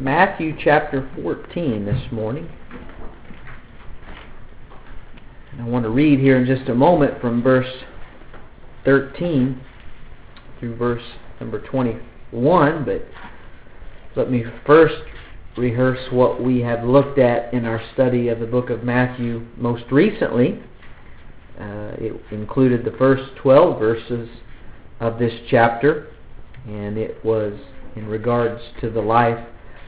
Matthew chapter 14 this morning. And I want to read here in just a moment from verse 13 through verse number 21, but let me first rehearse what we have looked at in our study of the book of Matthew most recently. It included the first 12 verses of this chapter, and it was in regards to the life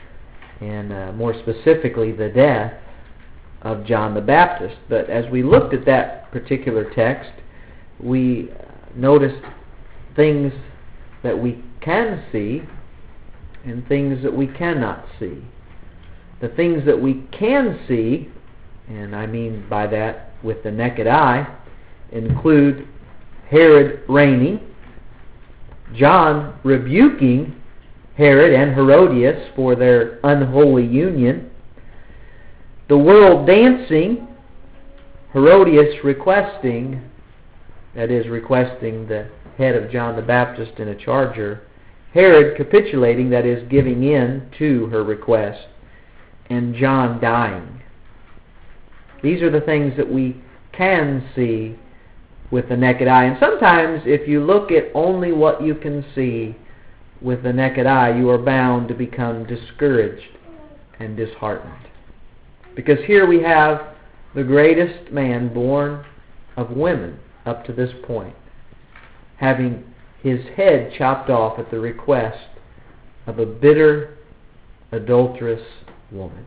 and more specifically the death of John the Baptist. But as we looked at that particular text, we noticed things that we can see and things that we cannot see. The things that we can see, and I mean by that with the naked eye, include Herod reigning, John rebuking Herod and Herodias for their unholy union, the world dancing, Herodias requesting, that is, requesting the head of John the Baptist in a charger, Herod capitulating, that is, giving in to her request, and John dying. These are the things that we can see with the naked eye. And sometimes if you look at only what you can see with the naked eye, you are bound to become discouraged and disheartened. Because here we have the greatest man born of women up to this point, having his head chopped off at the request of a bitter, adulterous woman.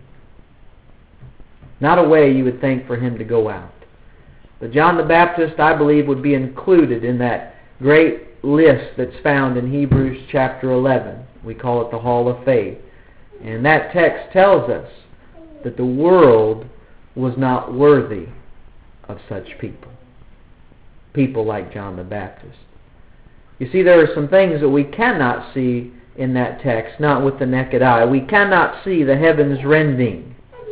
Not a way you would think for him to go out. But John the Baptist, I believe, would be included in that great list that's found in Hebrews chapter 11. We call it the Hall of Faith. And that text tells us that the world was not worthy of such people. People like John the Baptist. You see, there are some things that we cannot see in that text, not with the naked eye. We cannot see the heavens rending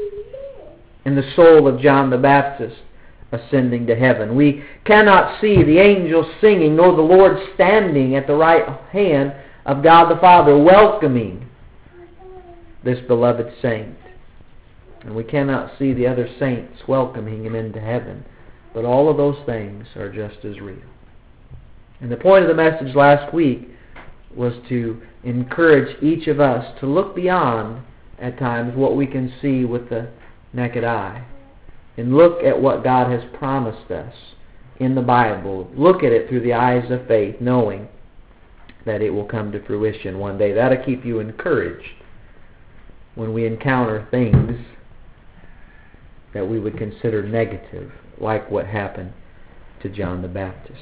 and the soul of John the Baptist ascending to heaven. We cannot see the angels singing, nor the Lord standing at the right hand of God the Father welcoming this beloved saint. And we cannot see the other saints welcoming him into heaven. But all of those things are just as real. And the point of the message last week was to encourage each of us to look beyond, at times, what we can see with the naked eye. And look at what God has promised us in the Bible. Look at it through the eyes of faith, knowing that it will come to fruition one day. That'll keep you encouraged when we encounter things that we would consider negative, like what happened to John the Baptist.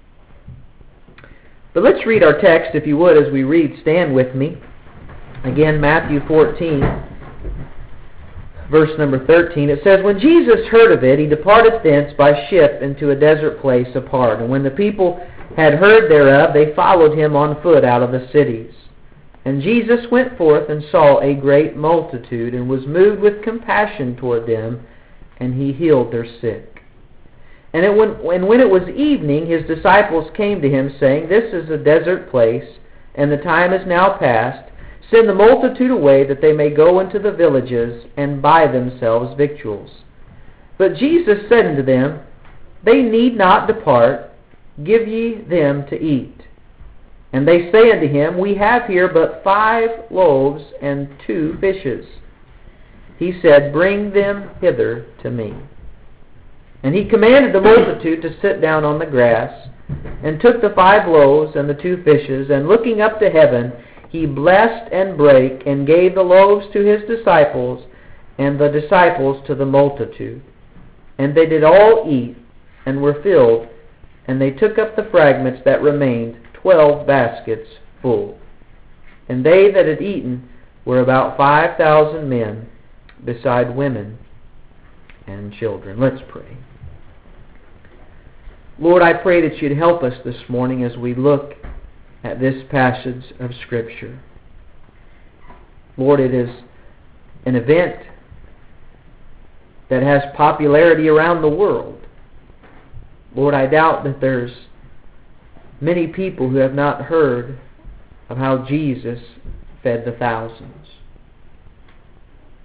But let's read our text, if you would, as we read. Stand with me. Again, Matthew 14. Verse number 13, it says, When Jesus heard of it, he departed thence by ship into a desert place apart. And when the people had heard thereof, they followed him on foot out of the cities. And Jesus went forth and saw a great multitude, and was moved with compassion toward them, and he healed their sick. And when it was evening, his disciples came to him, saying, This is a desert place, and the time is now past. Send the multitude away, that they may go into the villages and buy themselves victuals. But Jesus said unto them, They need not depart, give ye them to eat. And they say unto him, We have here but 5 loaves and 2 fishes. He said, Bring them hither to me. And he commanded the multitude to sit down on the grass, and took the 5 loaves and the 2 fishes, and looking up to heaven, he blessed and brake, and gave the loaves to his disciples, and the disciples to the multitude. And they did all eat, and were filled, and they took up the fragments that remained, 12 baskets full. And they that had eaten were about 5,000 men, beside women and children. Let's pray. Lord, I pray that you'd help us this morning as we look at this passage of Scripture. Lord, it is an event that has popularity around the world. Lord, I doubt that there's many people who have not heard of how Jesus fed the thousands.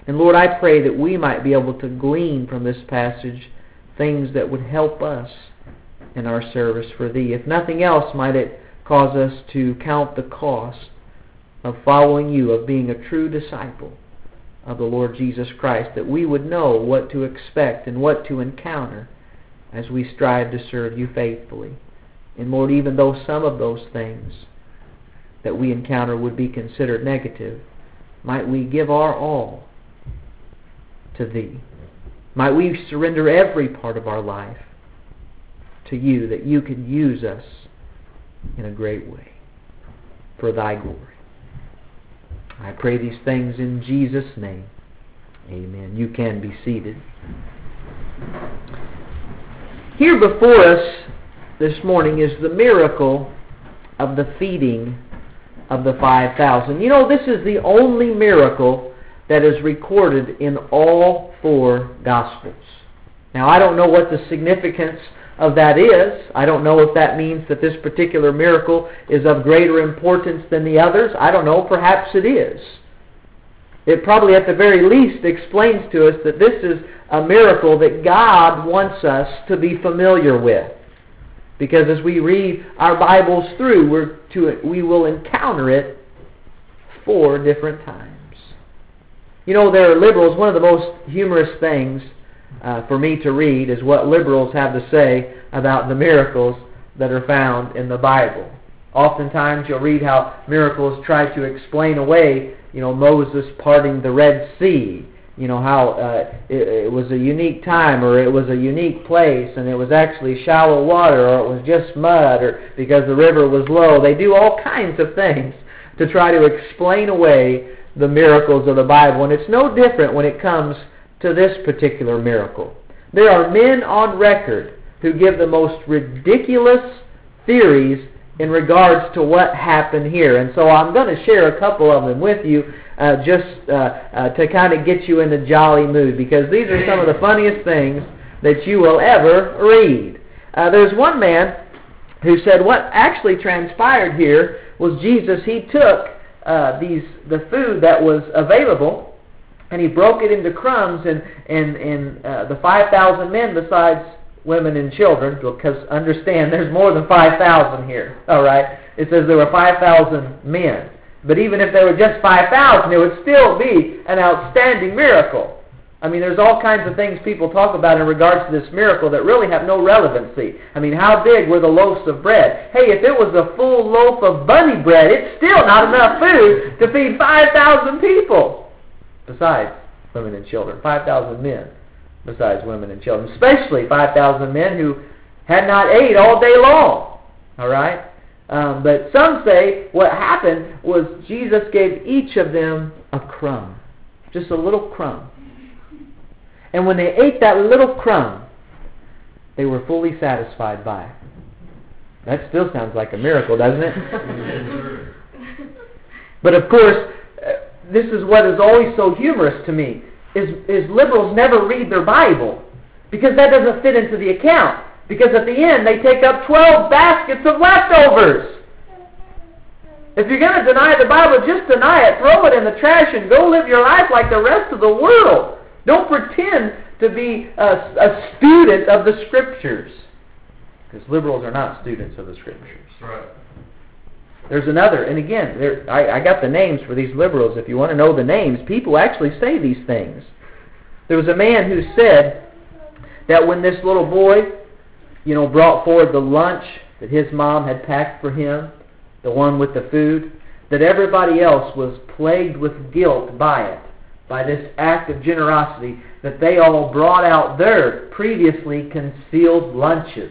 And Lord, I pray that we might be able to glean from this passage things that would help us in our service for Thee. If nothing else, might it cause us to count the cost of following You, of being a true disciple of the Lord Jesus Christ, that we would know what to expect and what to encounter as we strive to serve You faithfully. And Lord, even though some of those things that we encounter would be considered negative, might we give our all to Thee. Might we surrender every part of our life to You, that You could use us in a great way for Thy glory. I pray these things in Jesus' name. Amen. You can be seated. Here before us this morning is the miracle of the feeding of the 5,000. You know, this is the only miracle that is recorded in all 4 Gospels. Now, I don't know what the significance of that is. I don't know if that means that this particular miracle is of greater importance than the others. I don't know. Perhaps it is. It probably at the very least explains to us that this is a miracle that God wants us to be familiar with. Because as we read our Bibles through, we will encounter it 4 different times. You know, there are liberals. One of the most humorous things for me to read is what liberals have to say about the miracles that are found in the Bible. Oftentimes you'll read how miracles try to explain away, Moses parting the Red Sea. How it was a unique time, or it was a unique place, and it was actually shallow water, or it was just mud, or because the river was low. They do all kinds of things to try to explain away the miracles of the Bible. And it's no different when it comes to this particular miracle. There are men on record who give the most ridiculous theories in regards to what happened here. And so I'm going to share a couple of them with you just to kind of get you in a jolly mood, because these are some of the funniest things that you will ever read. There's one man who said what actually transpired here was Jesus, he took the food that was available, and he broke it into crumbs, and the 5,000 men, besides women and children, because understand there's more than 5,000 here, all right? It says there were 5,000 men. But even if there were just 5,000, it would still be an outstanding miracle. I mean, there's all kinds of things people talk about in regards to this miracle that really have no relevancy. I mean, how big were the loaves of bread? Hey, if it was a full loaf of bunny bread, it's still not enough food to feed 5,000 people. Besides women and children. 5,000 men besides women and children. Especially 5,000 men who had not ate all day long. All right? But some say what happened was Jesus gave each of them a crumb. Just a little crumb. And when they ate that little crumb, they were fully satisfied by it. That still sounds like a miracle, doesn't it? But of course, this is what is always so humorous to me, is liberals never read their Bible, because that doesn't fit into the account. Because at the end, they take up 12 baskets of leftovers. If you're going to deny the Bible, just deny it. Throw it in the trash and go live your life like the rest of the world. Don't pretend to be a student of the Scriptures. Because liberals are not students of the Scriptures. Right. There's another, and again, I got the names for these liberals. If you want to know the names, people actually say these things. There was a man who said that when this little boy, brought forward the lunch that his mom had packed for him, the one with the food, that everybody else was plagued with guilt by it, by this act of generosity, that they all brought out their previously concealed lunches.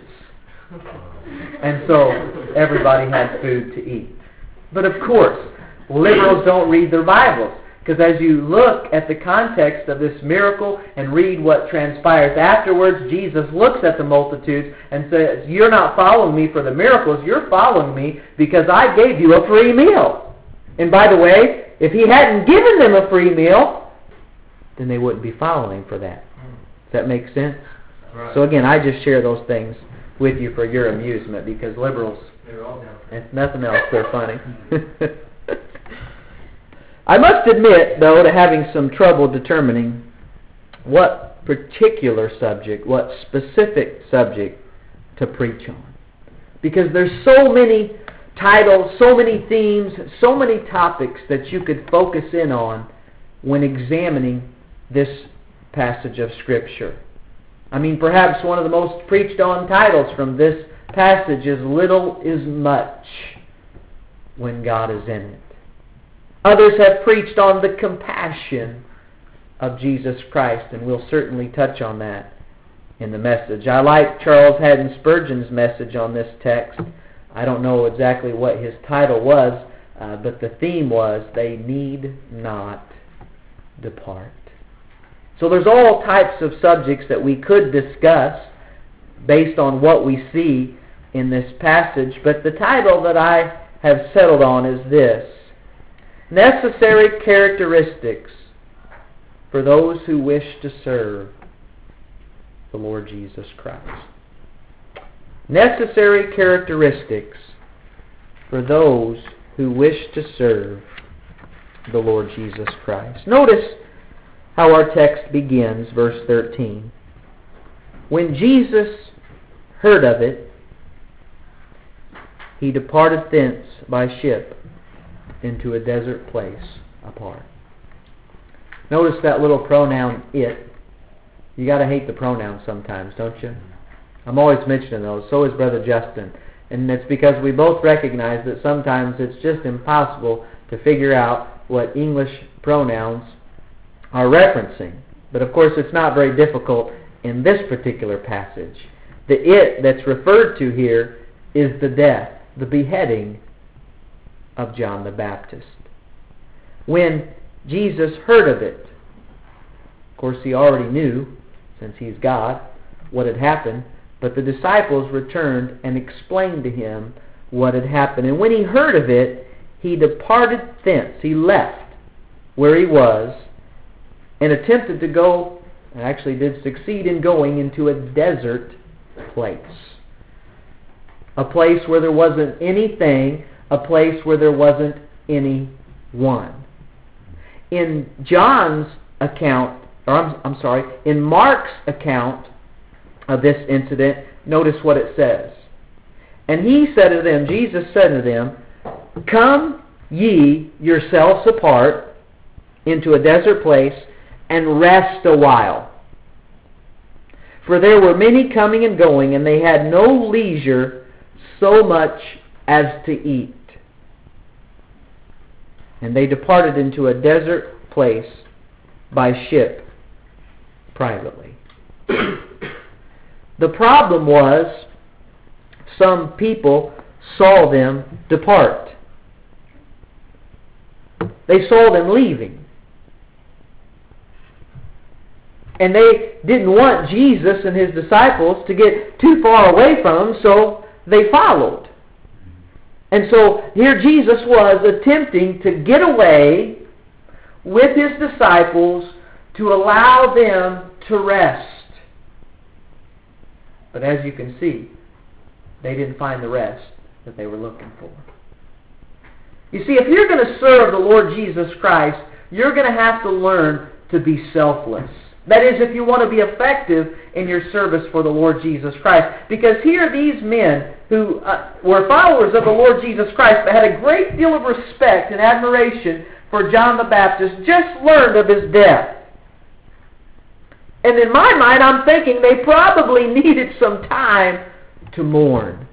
And so everybody had food to eat. But of course, liberals don't read their Bibles. Because as you look at the context of this miracle and read what transpires afterwards, Jesus looks at the multitudes and says, you're not following me for the miracles, you're following me because I gave you a free meal. And by the way, if he hadn't given them a free meal, then they wouldn't be following for that. Does that make sense? Right. So again, I just share those things with you for your amusement, because liberals, They're all down. if nothing else, they're funny. I must admit, though, to having some trouble determining what particular subject, what specific subject to preach on. Because there's so many titles, so many themes, so many topics that you could focus in on when examining this passage of Scripture. I mean, perhaps one of the most preached on titles from this passage is "Little is Much when God is in it." Others have preached on the compassion of Jesus Christ, and we'll certainly touch on that in the message. I like Charles Haddon Spurgeon's message on this text. I don't know exactly what his title was, but the theme was, "They need not depart." So there's all types of subjects that we could discuss based on what we see in this passage, but the title that I have settled on is this: Necessary Characteristics for Those Who Wish to Serve the Lord Jesus Christ. Necessary characteristics for those who wish to serve the Lord Jesus Christ. Notice how our text begins, verse 13. When Jesus heard of it, he departed thence by ship into a desert place apart. Notice that little pronoun, it. You got to hate the pronouns sometimes, don't you? I'm always mentioning those. So is Brother Justin. And it's because we both recognize that sometimes it's just impossible to figure out what English pronouns are referencing. But of course it's not very difficult in this particular passage. The it that's referred to here is the death, the beheading of John the Baptist. When Jesus heard of it, of course he already knew, since he's God, what had happened, but the disciples returned and explained to him what had happened. And when he heard of it, he departed thence. He left where he was and attempted to go, and actually did succeed in going, into a desert place. A place where there wasn't anything, a place where there wasn't anyone. In John's account, in Mark's account of this incident, notice what it says. And he said to them, Jesus said to them, "Come ye yourselves apart into a desert place, and rest a while. For there were many coming and going, and they had no leisure so much as to eat. And they departed into a desert place by ship privately." The problem was, some people saw them depart. They saw them leaving. And they didn't want Jesus and his disciples to get too far away from them, so they followed. And so here Jesus was attempting to get away with his disciples to allow them to rest. But as you can see, they didn't find the rest that they were looking for. You see, if you're going to serve the Lord Jesus Christ, you're going to have to learn to be selfless. That is, if you want to be effective in your service for the Lord Jesus Christ. Because here these men who were followers of the Lord Jesus Christ, but had a great deal of respect and admiration for John the Baptist, just learned of his death. And in my mind, I'm thinking they probably needed some time to mourn,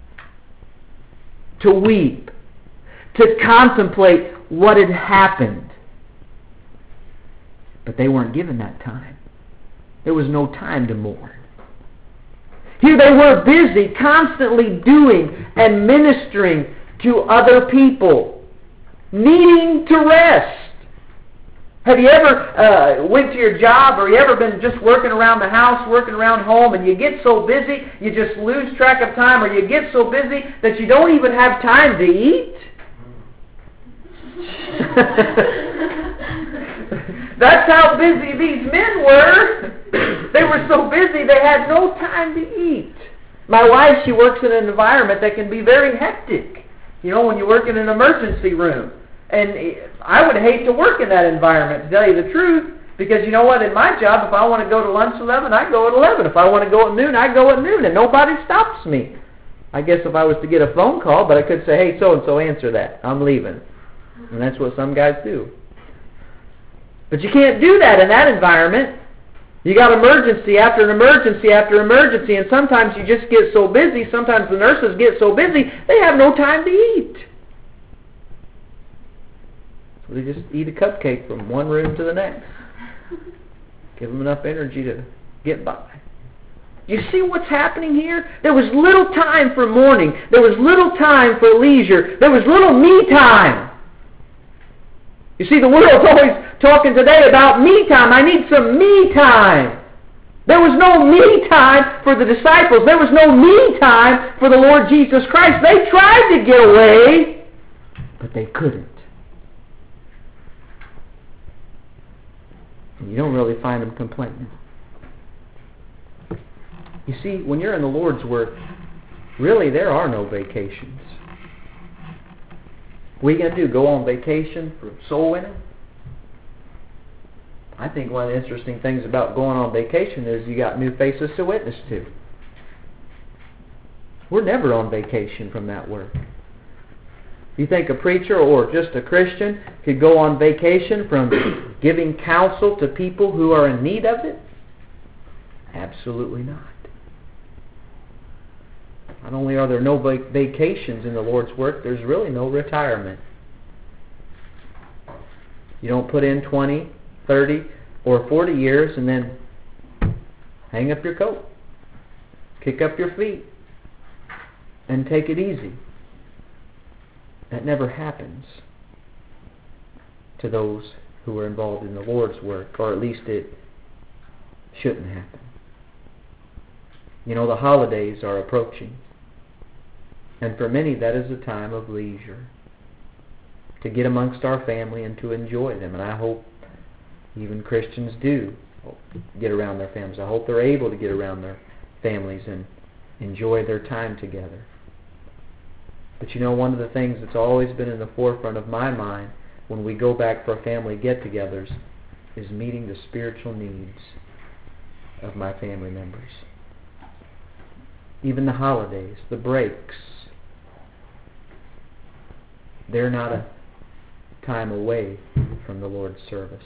to weep, to contemplate what had happened. But they weren't given that time. There was no time to mourn. Here they were busy, constantly doing and ministering to other people, needing to rest. Have you ever went to your job, or you ever been just working around the house, working around home, and you get so busy you just lose track of time, or you get so busy that you don't even have time to eat? That's how busy these men were. They were so busy they had no time to eat. My wife, she works in an environment that can be very hectic. You know, when you work in an emergency room, And I would hate to work in that environment, to tell you the truth, because you know what? In my job, if I want to go to lunch at 11, I go at 11. If I want to go at noon, I go at noon, and nobody stops me. I guess if I was to get a phone call, but I could say, hey, so-and-so, answer that. I'm leaving. And that's what some guys do. But you can't do that in that environment. You got emergency after an emergency after emergency, and sometimes you just get so busy, sometimes the nurses get so busy, they have no time to eat. So they just eat a cupcake from one room to the next. Give them enough energy to get by. You see what's happening here? There was little time for mourning. There was little time for leisure. There was little me time. You see, the world's always talking today about me time. I need some me time. There was no me time for the disciples. There was no me time for the Lord Jesus Christ. They tried to get away, but they couldn't. And you don't really find them complaining. You see, when you're in the Lord's work, really there are no vacations. What are you going to do? Go on vacation for soul winning? I think one of the interesting things about going on vacation is you got new faces to witness to. We're never on vacation from that work. You think a preacher or just a Christian could go on vacation from giving counsel to people who are in need of it? Absolutely not. Not only are there no vacations in the Lord's work, there's really no retirement. You don't put in 20, 30, or 40 years and then hang up your coat, kick up your feet, and take it easy. That never happens to those who are involved in the Lord's work, or at least it shouldn't happen. You know, the holidays are approaching. And for many, that is a time of leisure, to get amongst our family and to enjoy them. And I hope even Christians do get around their families. I hope they're able to get around their families and enjoy their time together. But you know, one of the things that's always been in the forefront of my mind when we go back for family get-togethers is meeting the spiritual needs of my family members. Even the holidays, the breaks, they're not a time away from the Lord's service.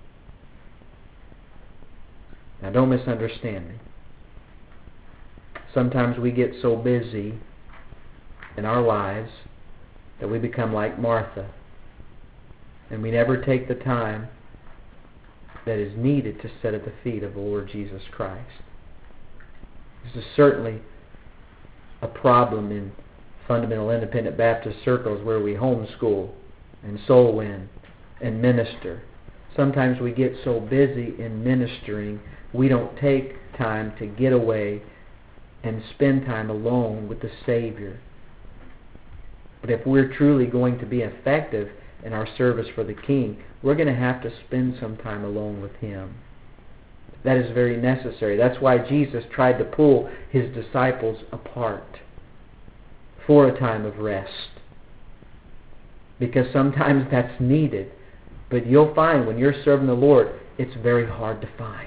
Now, don't misunderstand me. Sometimes we get so busy in our lives that we become like Martha, and we never take the time that is needed to sit at the feet of the Lord Jesus Christ. This is certainly a problem in fundamental independent Baptist circles where we homeschool and soul win and minister. Sometimes we get so busy in ministering, we don't take time to get away and spend time alone with the Savior. But if we're truly going to be effective in our service for the King, we're going to have to spend some time alone with Him. That is very necessary. That's why Jesus tried to pull His disciples apart for a time of rest. Because sometimes that's needed. But you'll find when you're serving the Lord, it's very hard to find.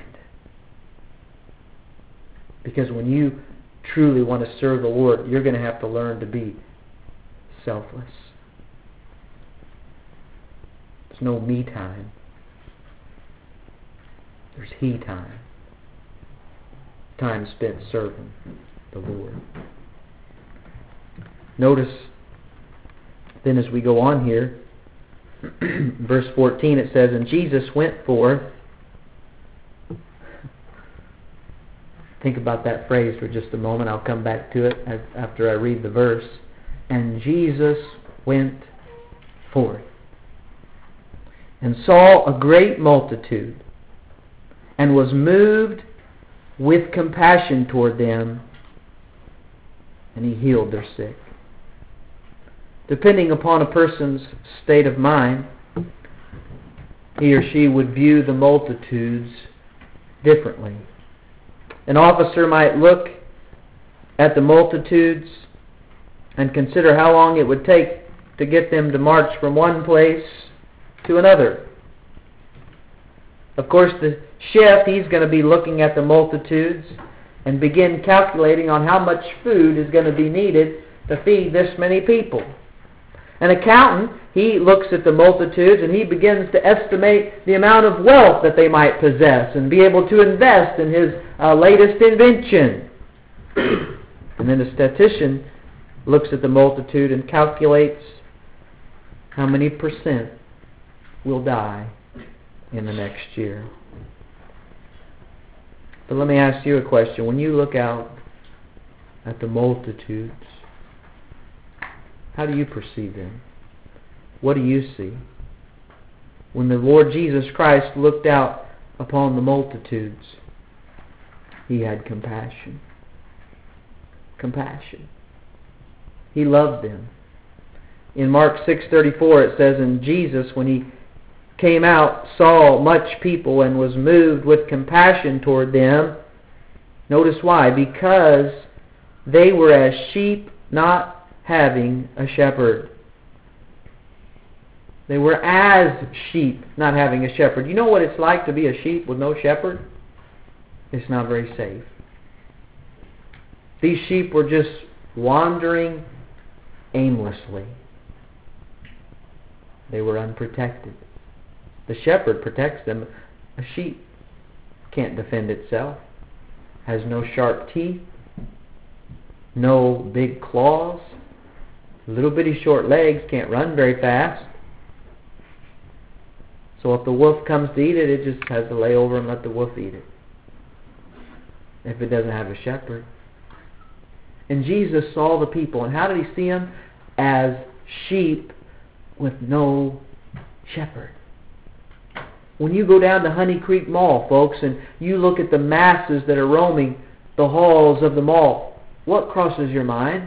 Because when you truly want to serve the Lord, you're going to have to learn to be selfless. There's no me time. There's He time. Time spent serving the Lord. Notice then as we go on here, verse 14 it says, and Jesus went forth. Think about that phrase for just a moment. I'll come back to it after I read the verse. And Jesus went forth and saw a great multitude and was moved with compassion toward them, and He healed their sick. Depending upon a person's state of mind, he or she would view the multitudes differently. An officer might look at the multitudes and consider how long it would take to get them to march from one place to another. Of course, the chef, he's going to be looking at the multitudes and begin calculating on how much food is going to be needed to feed this many people. An accountant, he looks at the multitudes and he begins to estimate the amount of wealth that they might possess and be able to invest in his latest invention. And then the statistician looks at the multitude and calculates how many percent will die in the next year. But let me ask you a question. When you look out at the multitudes, how do you perceive them? What do you see? When the Lord Jesus Christ looked out upon the multitudes, He had compassion. Compassion. He loved them. In Mark 6:34 it says, "And Jesus, when He came out, saw much people and was moved with compassion toward them." Notice why. Because they were as sheep not having a shepherd. They were as sheep not having a shepherd. You know what it's like to be a sheep with no shepherd? It's not very safe. These sheep were just wandering aimlessly. They were unprotected. The shepherd protects them. A sheep can't defend itself. Has no sharp teeth. No big claws. Little bitty short legs, can't run very fast. So if the wolf comes to eat it, it just has to lay over and let the wolf eat it. If it doesn't have a shepherd. And Jesus saw the people. And how did He see them? As sheep with no shepherd. When you go down to Honey Creek Mall, folks, and you look at the masses that are roaming the halls of the mall, what crosses your mind?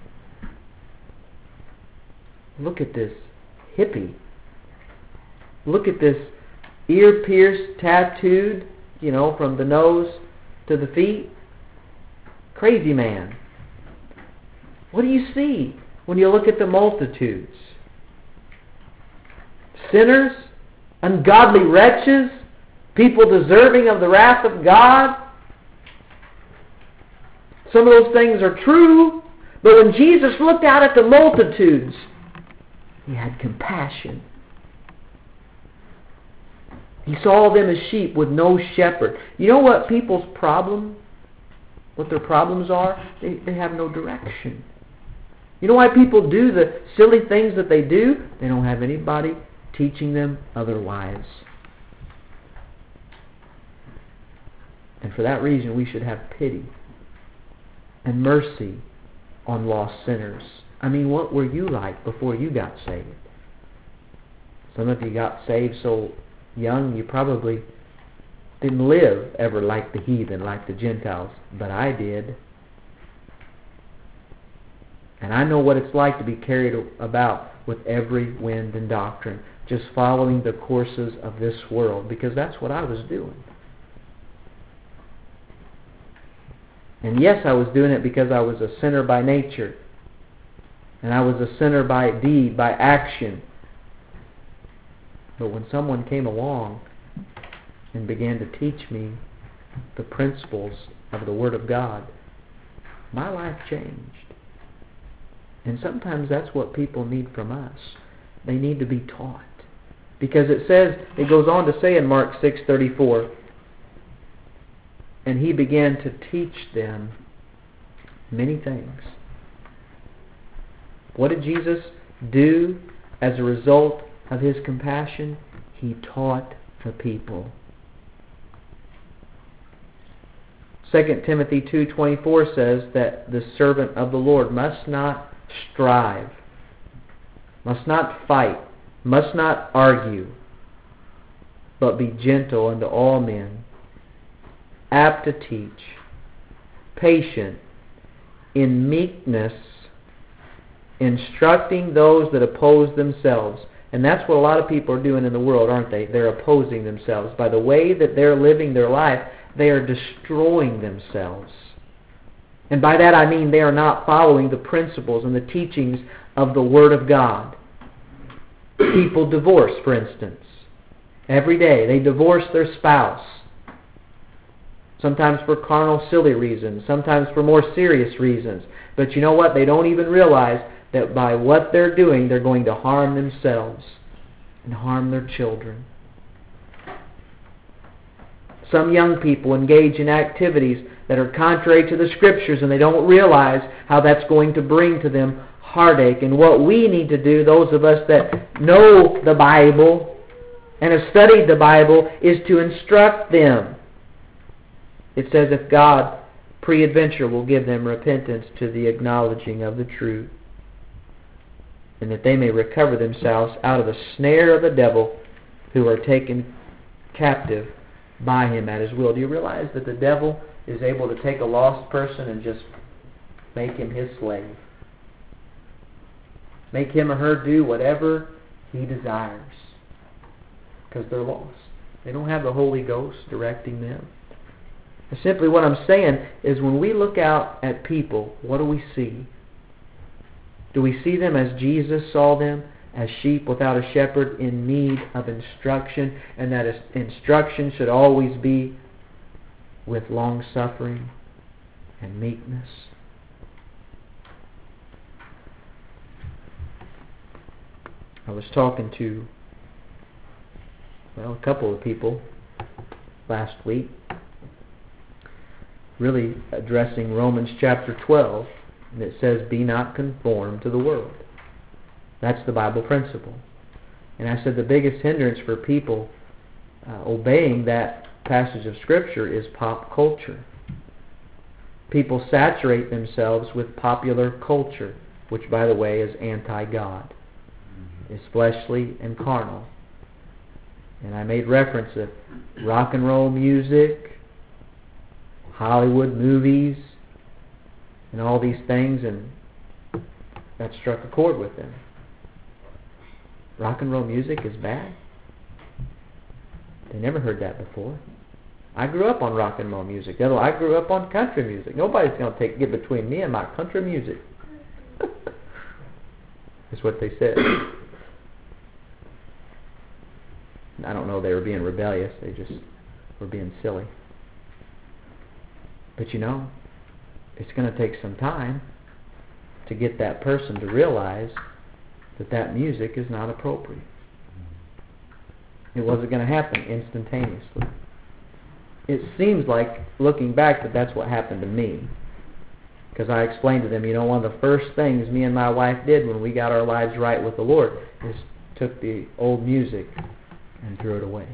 Look at this hippie. Look at this ear-pierced, tattooed, from the nose to the feet. Crazy man. What do you see when you look at the multitudes? Sinners? Ungodly wretches? People deserving of the wrath of God? Some of those things are true, but when Jesus looked out at the multitudes, He had compassion. He saw them as sheep with no shepherd. You know what people's problem, what their problems are? They have no direction. You know why people do the silly things that they do? They don't have anybody teaching them otherwise. And for that reason, we should have pity and mercy on lost sinners. I mean, what were you like before you got saved? Some of you got saved so young you probably didn't live ever like the heathen, like the Gentiles. But I did. And I know what it's like to be carried about with every wind and doctrine, just following the courses of this world, because that's what I was doing. And yes, I was doing it because I was a sinner by nature. And I was a sinner by deed, by action. But when someone came along and began to teach me the principles of the Word of God, my life changed. And sometimes that's what people need from us. They need to be taught. Because it goes on to say in Mark 6:34, "And He began to teach them many things." What did Jesus do as a result of His compassion? He taught the people. 2 Timothy 2:24 says that the servant of the Lord must not strive, must not fight, must not argue, but be gentle unto all men, apt to teach, patient, in meekness, instructing those that oppose themselves. And that's what a lot of people are doing in the world, aren't they? They're opposing themselves. By the way that they're living their life, they are destroying themselves. And by that I mean they are not following the principles and the teachings of the Word of God. People divorce, for instance. Every day they divorce their spouse. Sometimes for carnal, silly reasons. Sometimes for more serious reasons. But you know what? They don't even realize that by what they're doing, they're going to harm themselves and harm their children. Some young people engage in activities that are contrary to the Scriptures, and they don't realize how that's going to bring to them heartache. And what we need to do, those of us that know the Bible and have studied the Bible, is to instruct them. It says, if God peradventure will give them repentance to the acknowledging of the truth, and that they may recover themselves out of the snare of the devil, who are taken captive by him at his will. Do you realize that the devil is able to take a lost person and just make him his slave? Make him or her do whatever he desires. Because they're lost. They don't have the Holy Ghost directing them. And simply what I'm saying is, when we look out at people, what do we see? Do we see them as Jesus saw them? As sheep without a shepherd, in need of instruction, and that instruction should always be with long-suffering and meekness? I was talking to a couple of people last week, really addressing Romans chapter 12, and it says, be not conformed to the world. That's the Bible principle. And I said the biggest hindrance for people obeying that passage of Scripture is pop culture. People saturate themselves with popular culture, which, by the way, is anti-God. It's fleshly and carnal. And I made reference to rock and roll music, Hollywood movies, and all these things, and that struck a chord with them. Rock and roll music is bad? They never heard that before. I grew up on rock and roll music. I grew up on country music. Nobody's going to get between me and my country music. That's what they said. I don't know they were being rebellious. They just were being silly. But you know, it's going to take some time to get that person to realize that that music is not appropriate. It wasn't going to happen instantaneously. It seems like, looking back, that that's what happened to me. Because I explained to them, you know, one of the first things me and my wife did when we got our lives right with the Lord is took the old music and threw it away.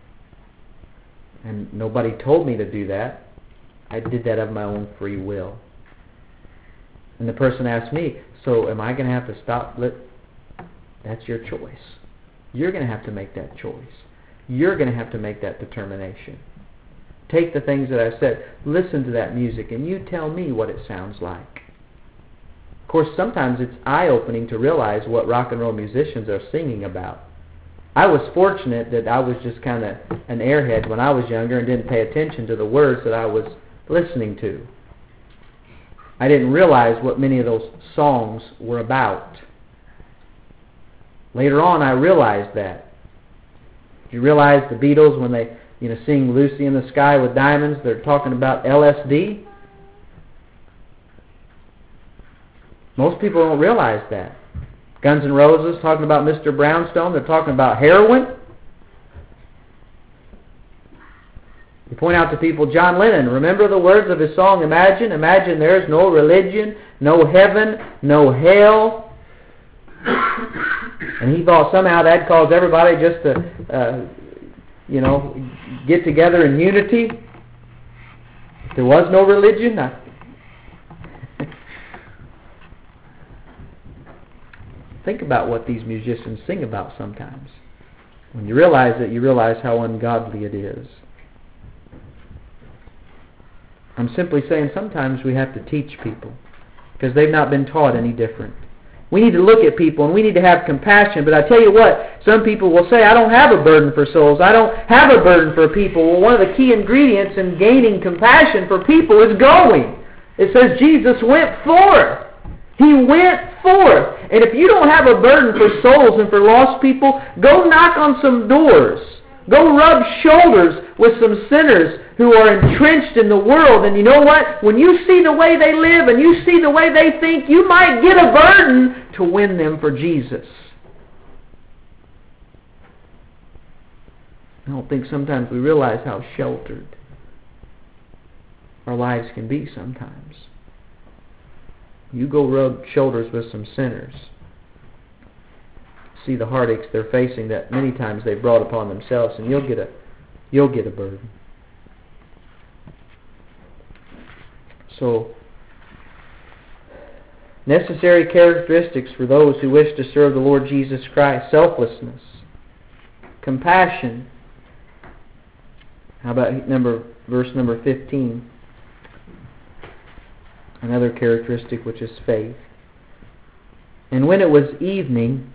And nobody told me to do that. I did that of my own free will. And the person asked me, so am I going to have to stop? That's your choice. You're going to have to make that choice. You're going to have to make that determination. Take the things that I said, listen to that music, and you tell me what it sounds like. Of course, sometimes it's eye-opening to realize what rock and roll musicians are singing about. I was fortunate that I was just kind of an airhead when I was younger and didn't pay attention to the words that I was listening to. I didn't realize what many of those songs were about. Later on, I realized that. Did you realize the Beatles, when they sing Lucy in the Sky with Diamonds, they're talking about LSD? Most people don't realize that. Guns N' Roses talking about Mr. Brownstone, they're talking about heroin. You point out to people, John Lennon, remember the words of his song, Imagine? Imagine there's no religion, no heaven, no hell. And he thought somehow that caused everybody just to, get together in unity. If there was no religion. Think about what these musicians sing about sometimes. When you realize it, you realize how ungodly it is. I'm simply saying sometimes we have to teach people because they've not been taught any different. We need to look at people and we need to have compassion. But I tell you what, some people will say, I don't have a burden for souls. I don't have a burden for people. Well, one of the key ingredients in gaining compassion for people is going. It says Jesus went forth. He went forth. And if you don't have a burden for souls and for lost people, go knock on some doors. Go rub shoulders with some sinners who are entrenched in the world. And you know what? When you see the way they live and you see the way they think, you might get a burden to win them for Jesus. I don't think sometimes we realize how sheltered our lives can be sometimes. You go rub shoulders with some sinners. See the heartaches they're facing that many times they've brought upon themselves, and you'll get a burden. So, necessary characteristics for those who wish to serve the Lord Jesus Christ: selflessness, compassion. How about verse number 15? Another characteristic, which is faith. And when it was evening,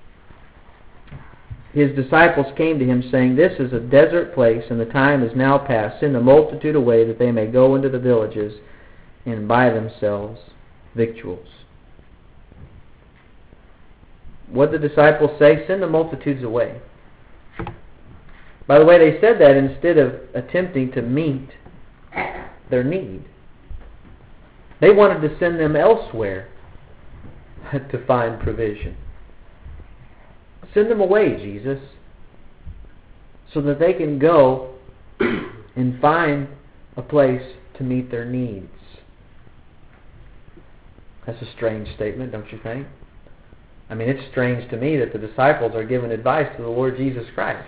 his disciples came to him, saying, "This is a desert place, and the time is now past. Send the multitude away, that they may go into the villages and buy themselves victuals." What did the disciples say? Send the multitudes away. By the way, they said that instead of attempting to meet their need. They wanted to send them elsewhere to find provision. Send them away, Jesus, so that they can go and find a place to meet their needs. That's a strange statement, don't you think? I mean, it's strange to me that the disciples are giving advice to the Lord Jesus Christ.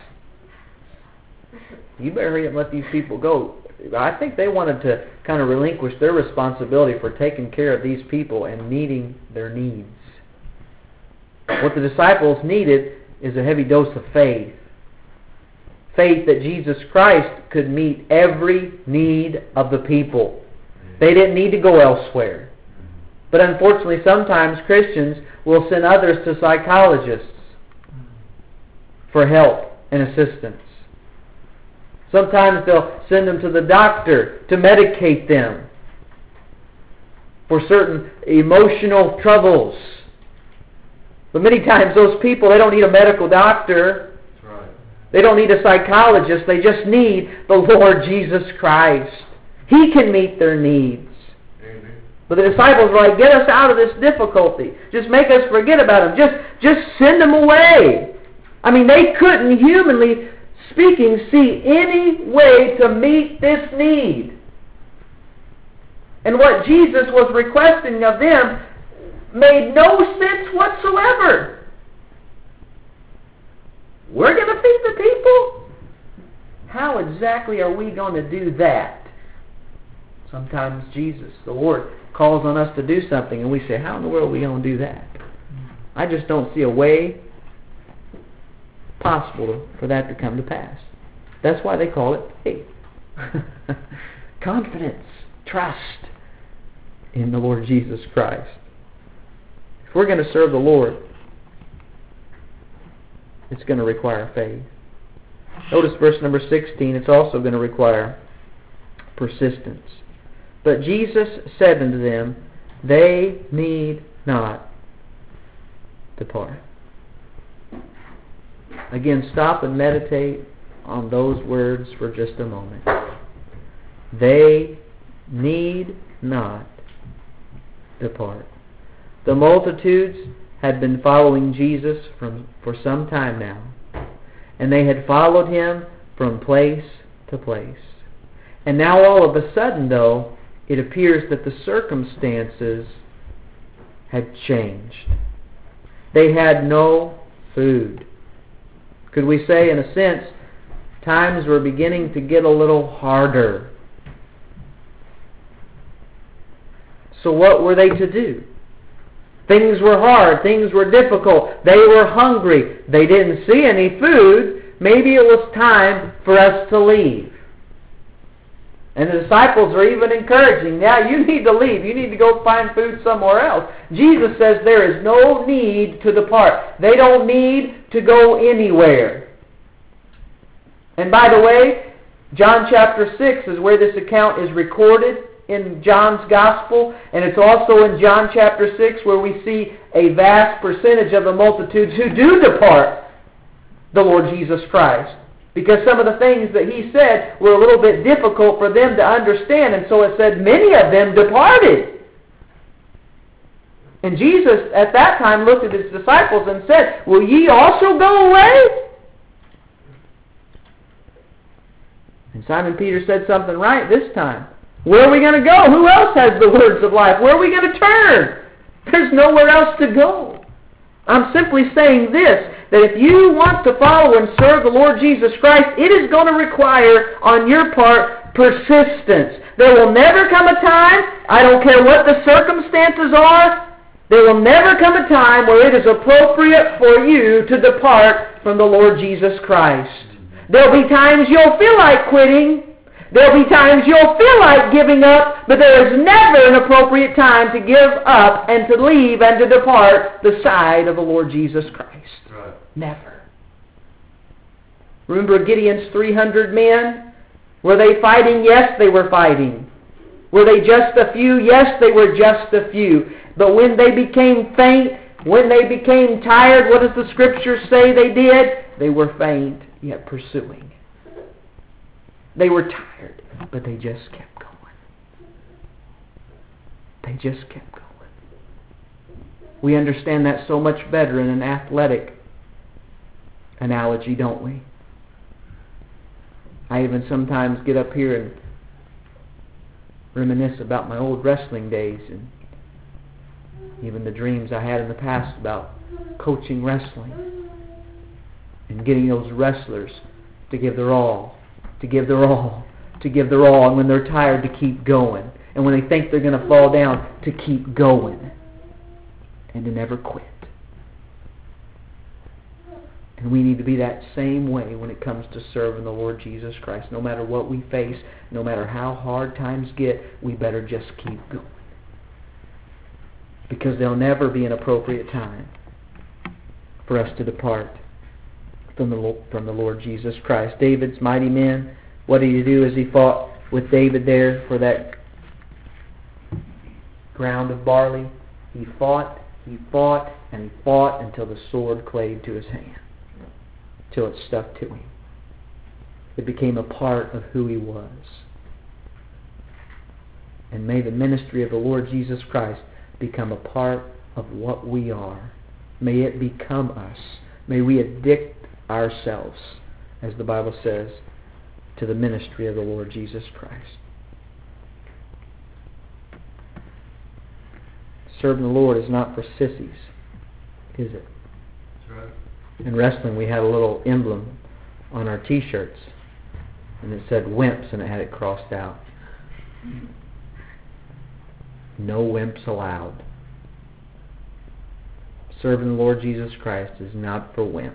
You better hurry up and let these people go. I think they wanted to kind of relinquish their responsibility for taking care of these people and meeting their needs. What the disciples needed is a heavy dose of faith. Faith that Jesus Christ could meet every need of the people. They didn't need to go elsewhere. But unfortunately, sometimes Christians will send others to psychologists for help and assistance. Sometimes they'll send them to the doctor to medicate them for certain emotional troubles. But many times those people, they don't need a medical doctor. That's right. They don't need a psychologist. They just need the Lord Jesus Christ. He can meet their needs. Amen. But the disciples were like, get us out of this difficulty. Just make us forget about him. Just send them away. I mean, they couldn't, humanly speaking, see any way to meet this need. And what Jesus was requesting of them made no sense whatsoever. We're going to feed the people? How exactly are we going to do that? Sometimes Jesus, the Lord, calls on us to do something and we say, how in the world are we going to do that? I just don't see a way possible for that to come to pass. That's why they call it faith. Confidence, trust in the Lord Jesus Christ. If we're going to serve the Lord, it's going to require faith. Notice verse number 16, it's also going to require persistence. But Jesus said unto them, they need not depart. Again, stop and meditate on those words for just a moment. They need not depart. The multitudes had been following Jesus for some time now, and they had followed him from place to place. And now all of a sudden, though, it appears that the circumstances had changed. They had no food. Could we say, in a sense, times were beginning to get a little harder? So what were they to do? Things were hard. Things were difficult. They were hungry. They didn't see any food. Maybe it was time for us to leave. And the disciples are even encouraging, yeah, you need to leave. You need to go find food somewhere else. Jesus says there is no need to depart. They don't need to go anywhere. And by the way, John chapter 6 is where this account is recorded in John's Gospel, and it's also in John chapter 6 where we see a vast percentage of the multitudes who do depart the Lord Jesus Christ. Because some of the things that He said were a little bit difficult for them to understand, and so it said many of them departed. And Jesus at that time looked at His disciples and said, "Will ye also go away?" And Simon Peter said something right this time. Where are we going to go? Who else has the words of life? Where are we going to turn? There's nowhere else to go. I'm simply saying this, that if you want to follow and serve the Lord Jesus Christ, it is going to require on your part persistence. There will never come a time, I don't care what the circumstances are, there will never come a time where it is appropriate for you to depart from the Lord Jesus Christ. There'll be times you'll feel like quitting. There'll be times you'll feel like giving up, but there is never an appropriate time to give up and to leave and to depart the side of the Lord Jesus Christ. Right. Never. Remember Gideon's 300 men? Were they fighting? Yes, they were fighting. Were they just a few? Yes, they were just a few. But when they became faint, when they became tired, what does the Scripture say they did? They were faint, yet pursuing. They were tired, but they just kept going. They just kept going. We understand that so much better in an athletic analogy, don't we? I even sometimes get up here and reminisce about my old wrestling days and even the dreams I had in the past about coaching wrestling and getting those wrestlers to give their all, to give their all, to give their all, and when they're tired to keep going, and when they think they're going to fall down to keep going and to never quit. And we need to be that same way when it comes to serving the Lord Jesus Christ. No matter what we face, no matter how hard times get, we better just keep going. Because there'll never be an appropriate time for us to depart from the Lord Jesus Christ. David's mighty men, what did he do as he fought with David there for that ground of barley? He fought, and he fought until the sword clave to his hand, till it stuck to him. It became a part of who he was. And may the ministry of the Lord Jesus Christ become a part of what we are. May it become us. May we addict ourselves, as the Bible says, to the ministry of the Lord Jesus Christ. Serving the Lord is not for sissies, is it? That's right. In wrestling, we had a little emblem on our T-shirts, and it said wimps, and it had it crossed out. No wimps allowed. Serving the Lord Jesus Christ is not for wimps.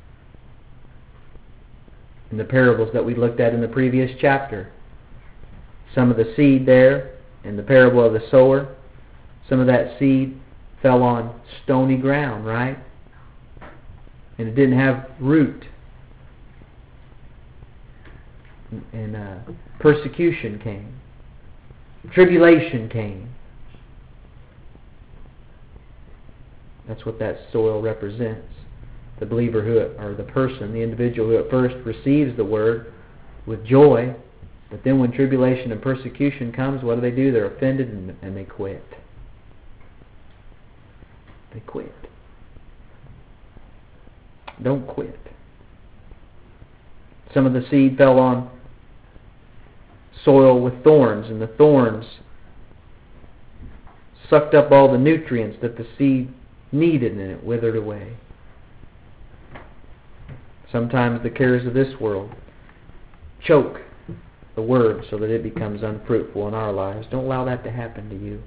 In the parables that we looked at in the previous chapter, some of the seed there, in the parable of the sower, some of that seed fell on stony ground, right? And it didn't have root. And persecution came. Tribulation came. That's what that soil represents. The believer or the person, the individual who at first receives the word with joy, but then when tribulation and persecution comes, what do? They're offended and they quit. They quit. Don't quit. Some of the seed fell on soil with thorns, and the thorns sucked up all the nutrients that the seed needed, and it withered away. Sometimes the cares of this world choke the word so that it becomes unfruitful in our lives. Don't allow that to happen to you.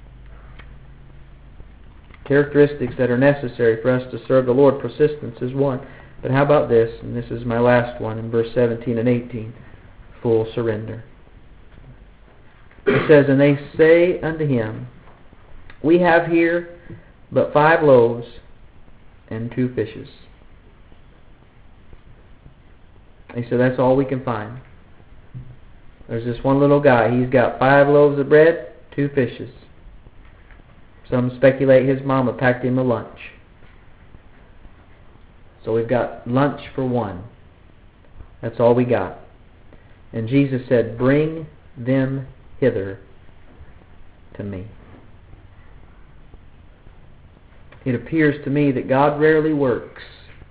Characteristics that are necessary for us to serve the Lord. Persistence is one. But how about this? And this is my last one in verse 17 and 18. Full surrender. It says, and they say unto him, we have here but 5 loaves and 2 fishes. They said, that's all we can find. There's this one little guy. He's got 5 loaves of bread, 2 fishes. Some speculate his mama packed him a lunch. So we've got lunch for one. That's all we got. And Jesus said, bring them hither to me. It appears to me that God rarely works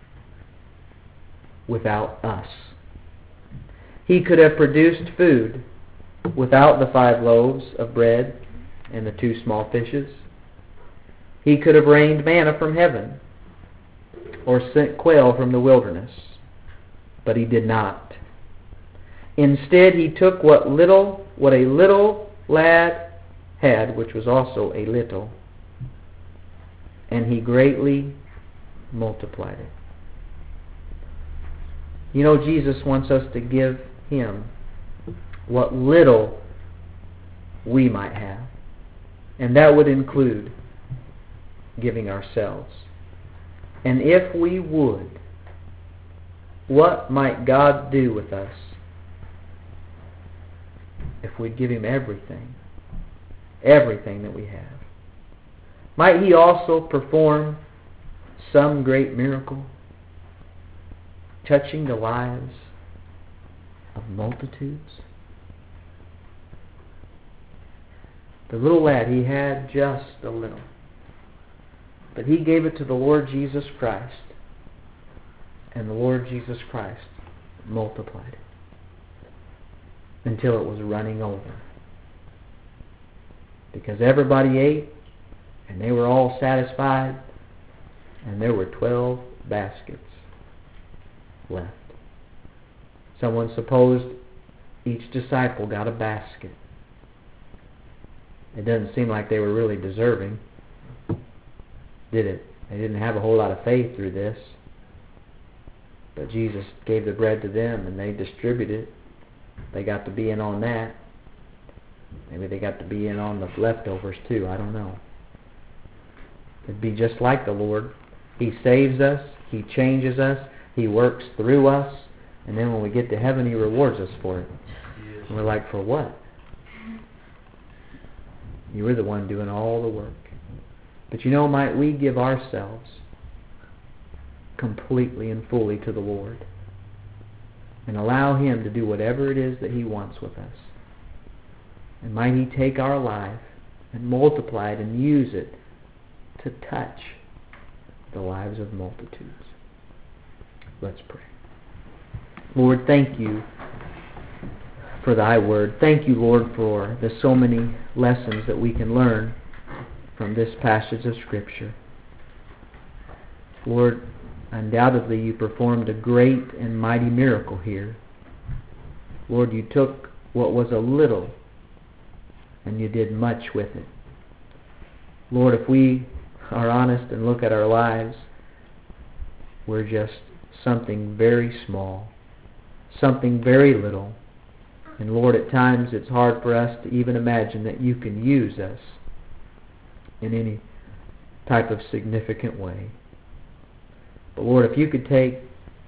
without us. He could have produced food without the 5 loaves of bread and the 2 small fishes. He could have rained manna from heaven or sent quail from the wilderness, but He did not. Instead, He took what a little lad had, which was also a little, and He greatly multiplied it. You know, Jesus wants us to give Him what little we might have, and that would include giving ourselves. And if we would, what might God do with us if we give Him everything that we have? Might He also perform some great miracle, touching the lives of multitudes? The little lad, he had just a little, but he gave it to the Lord Jesus Christ, and the Lord Jesus Christ multiplied it until it was running over. Because everybody ate, and they were all satisfied, and there were 12 baskets left. Someone supposed each disciple got a basket. It doesn't seem like they were really deserving, did it? They didn't have a whole lot of faith through this. But Jesus gave the bread to them, and they distributed it. They got to be in on that. Maybe they got to be in on the leftovers too. I don't know. It'd be just like the Lord. He saves us. He changes us. He works through us. And then when we get to heaven, He rewards us for it. And we're like, for what? You were the one doing all the work. But you know, might we give ourselves completely and fully to the Lord and allow Him to do whatever it is that He wants with us. And might He take our life and multiply it and use it to touch the lives of multitudes. Let's pray. Lord, thank You for Thy Word. Thank You, Lord, for the so many lessons that we can learn from this passage of Scripture. Lord, undoubtedly You performed a great and mighty miracle here. Lord, You took what was a little and You did much with it. Lord, if we are honest and look at our lives, we're just something very small, something very little. And Lord, at times it's hard for us to even imagine that You can use us in any type of significant way. But Lord, if You could take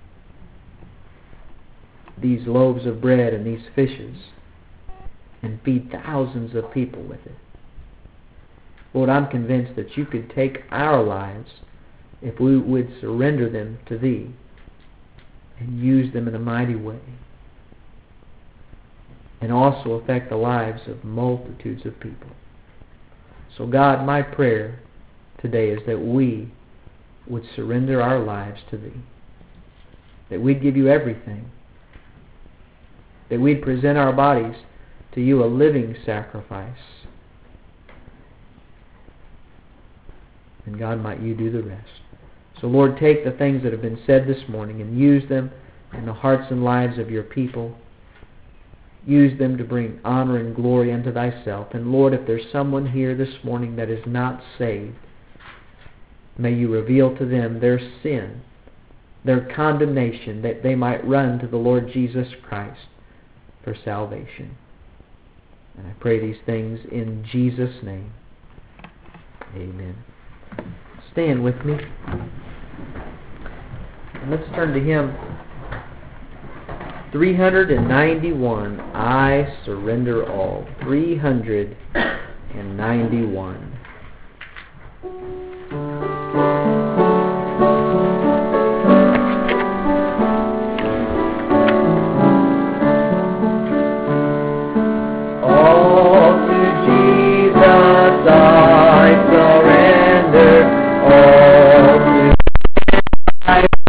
these loaves of bread and these fishes and feed thousands of people with it, Lord, I'm convinced that You could take our lives, if we would surrender them to Thee and use them in a mighty way, and also affect the lives of multitudes of people. So God, my prayer today is that we would surrender our lives to Thee, that we'd give You everything, that we'd present our bodies to You a living sacrifice. And God, might You do the rest. So Lord, take the things that have been said this morning and use them in the hearts and lives of Your people. Use them to bring honor and glory unto Thyself. And Lord, if there's someone here this morning that is not saved, may You reveal to them their sin, their condemnation, that they might run to the Lord Jesus Christ for salvation. And I pray these things in Jesus' name. Amen. Stand with me. And let's turn to hymn 391. I surrender all. 391.